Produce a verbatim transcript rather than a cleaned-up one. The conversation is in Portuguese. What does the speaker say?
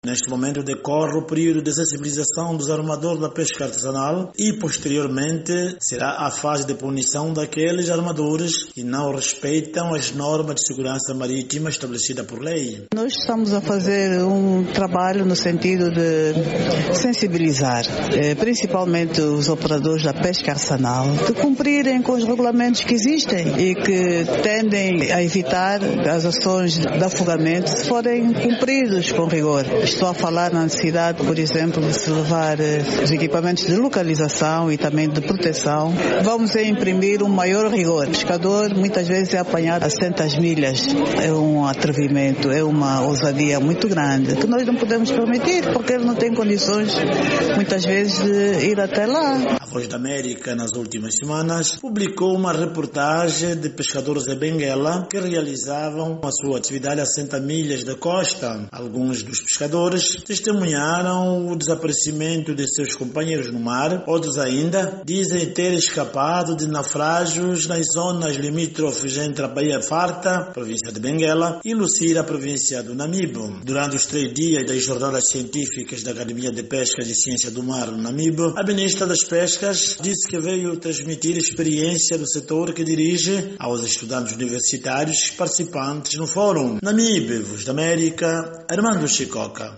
Neste momento decorre o período de sensibilização dos armadores da pesca artesanal e, posteriormente, será a fase de punição daqueles armadores que não respeitam as normas de segurança marítima estabelecidas por lei. Nós estamos a fazer um trabalho no sentido de sensibilizar, principalmente os operadores da pesca artesanal, de cumprirem com os regulamentos que existem e que tendem a evitar as ações de afogamento se forem cumpridos com rigor. Estou a falar na necessidade, por exemplo, de se levar os equipamentos de localização e também de proteção. Vamos a imprimir um maior rigor. O pescador muitas vezes é apanhado a centas milhas. É um atrevimento, é uma ousadia muito grande que nós não podemos permitir porque ele não tem condições muitas vezes de ir até lá. A Voz da América, nas últimas semanas, publicou uma reportagem de pescadores de Benguela que realizavam a sua atividade a cem milhas da costa. Alguns dos pescadores testemunharam o desaparecimento de seus companheiros no mar. Outros ainda dizem ter escapado de naufrágios nas zonas limítrofes entre a Baía Farta, província de Benguela, e Lucira, província do Namibe. Durante os três dias das jornadas científicas da Academia de Pesca e Ciência do Mar no Namibe, a ministra das Pescas disse que veio transmitir a experiência do setor que dirige aos estudantes universitários participantes no fórum. Namibe, Voz da América, Armando Chicoca.